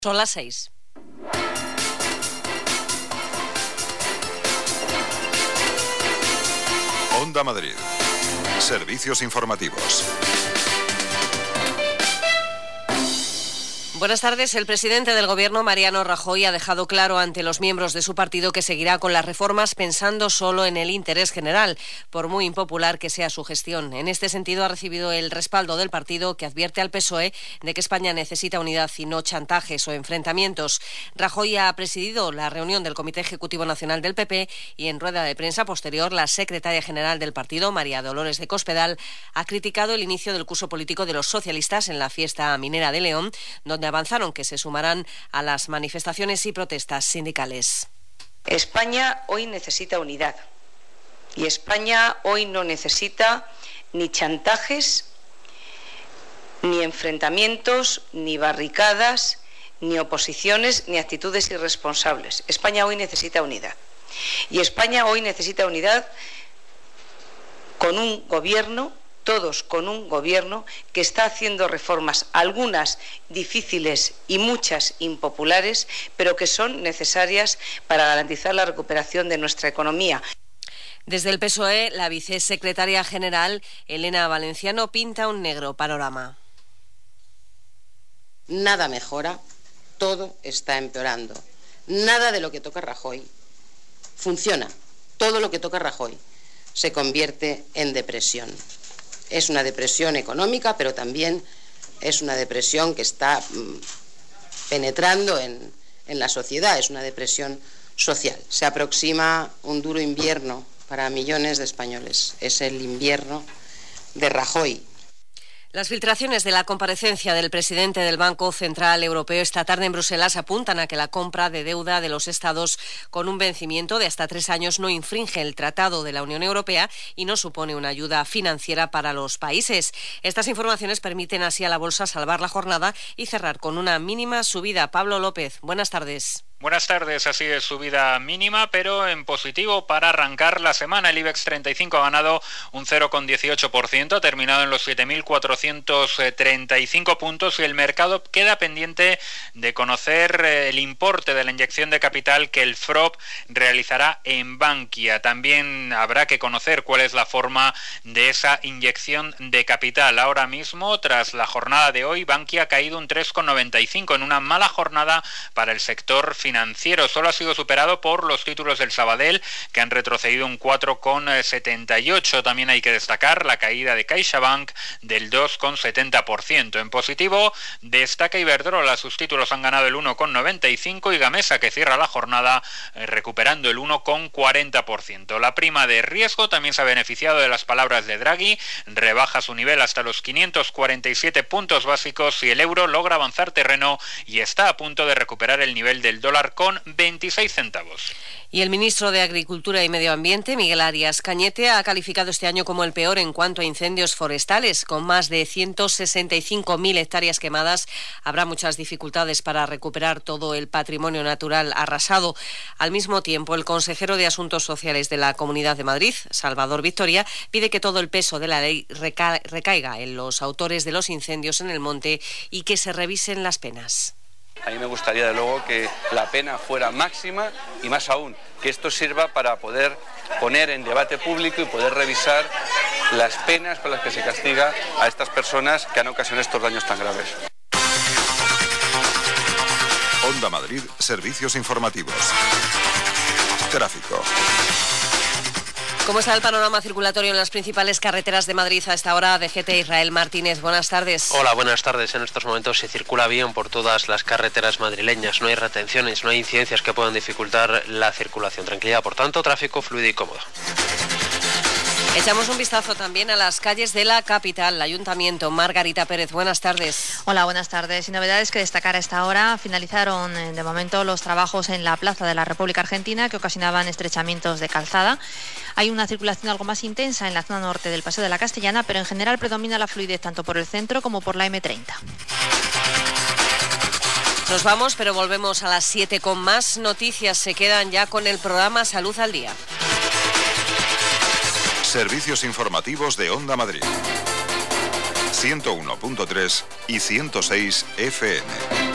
Son las 6. Onda Madrid. Servicios informativos. Buenas tardes. El presidente del Gobierno, Mariano Rajoy, ha dejado claro ante los miembros de su partido que seguirá con las reformas pensando solo en el interés general, por muy impopular que sea su gestión. En este sentido, ha recibido el respaldo del partido, que advierte al PSOE de que España necesita unidad y no chantajes o enfrentamientos. Rajoy ha presidido la reunión del Comité Ejecutivo Nacional del PP y en rueda de prensa posterior, la secretaria general del partido, María Dolores de Cospedal, ha criticado el inicio del curso político de los socialistas en la fiesta minera de León, donde avanzaron que se sumarán a las manifestaciones y protestas sindicales. España hoy necesita unidad y España hoy no necesita ni chantajes, ni enfrentamientos, ni barricadas, ni oposiciones, ni actitudes irresponsables. España hoy necesita unidad. Y España hoy necesita unidad con un gobierno, todos con un gobierno que está haciendo reformas, algunas difíciles y muchas impopulares, pero que son necesarias para garantizar la recuperación de nuestra economía. Desde el PSOE, la vicesecretaria general, Elena Valenciano, pinta un negro panorama. Nada mejora, todo está empeorando. Nada de lo que toca Rajoy funciona. Todo lo que toca Rajoy se convierte en depresión. Es una depresión económica, pero también es una depresión que está penetrando en la sociedad, es una depresión social. Se aproxima un duro invierno para millones de españoles. Es el invierno de Rajoy. Las filtraciones de la comparecencia del presidente del Banco Central Europeo esta tarde en Bruselas apuntan a que la compra de deuda de los estados con un vencimiento de hasta 3 años no infringe el Tratado de la Unión Europea y no supone una ayuda financiera para los países. Estas informaciones permiten así a la bolsa salvar la jornada y cerrar con una mínima subida. Pablo López, buenas tardes. Buenas tardes, así es, subida mínima, pero en positivo para arrancar la semana. El IBEX 35 ha ganado un 0,18%, ha terminado en los 7.435 puntos y el mercado queda pendiente de conocer el importe de la inyección de capital que el FROB realizará en Bankia. También habrá que conocer cuál es la forma de esa inyección de capital. Ahora mismo, tras la jornada de hoy, Bankia ha caído un 3,95 en una mala jornada para el sector financiero. Solo ha sido superado por los títulos del Sabadell, que han retrocedido un 4,78. También hay que destacar la caída de CaixaBank del 2,70%. En positivo destaca Iberdrola, sus títulos han ganado el 1,95 y Gamesa, que cierra la jornada recuperando el 1,40%. La prima de riesgo también se ha beneficiado de las palabras de Draghi, rebaja su nivel hasta los 547 puntos básicos y el euro logra avanzar terreno y está a punto de recuperar el nivel del dólar con 26 centavos. Y el ministro de Agricultura y Medio Ambiente, Miguel Arias Cañete, ha calificado este año como el peor en cuanto a incendios forestales. Con más de 165.000 hectáreas quemadas, habrá muchas dificultades para recuperar todo el patrimonio natural arrasado. Al mismo tiempo, el consejero de Asuntos Sociales de la Comunidad de Madrid, Salvador Victoria, pide que todo el peso de la ley recaiga en los autores de los incendios en el monte y que se revisen las penas. A mí me gustaría, de luego, que la pena fuera máxima y más aún, que esto sirva para poder poner en debate público y poder revisar las penas con las que se castiga a estas personas que han ocasionado estos daños tan graves. Onda Madrid, servicios informativos. Tráfico. ¿Cómo está el panorama circulatorio en las principales carreteras de Madrid a esta hora? DGT Israel Martínez, buenas tardes. Hola, buenas tardes. En estos momentos se circula bien por todas las carreteras madrileñas. No hay retenciones, no hay incidencias que puedan dificultar la circulación. Tranquilidad, por tanto, tráfico fluido y cómodo. Echamos un vistazo también a las calles de la capital, el Ayuntamiento. Margarita Pérez, buenas tardes. Hola, buenas tardes. Y novedades que destacar a esta hora. Finalizaron de momento los trabajos en la Plaza de la República Argentina que ocasionaban estrechamientos de calzada. Hay una circulación algo más intensa en la zona norte del Paseo de la Castellana, pero en general predomina la fluidez tanto por el centro como por la M30. Nos vamos, pero volvemos a las 7 con más noticias. Se quedan ya con el programa Salud al Día. Servicios informativos de Onda Madrid. 101.3 y 106 FM.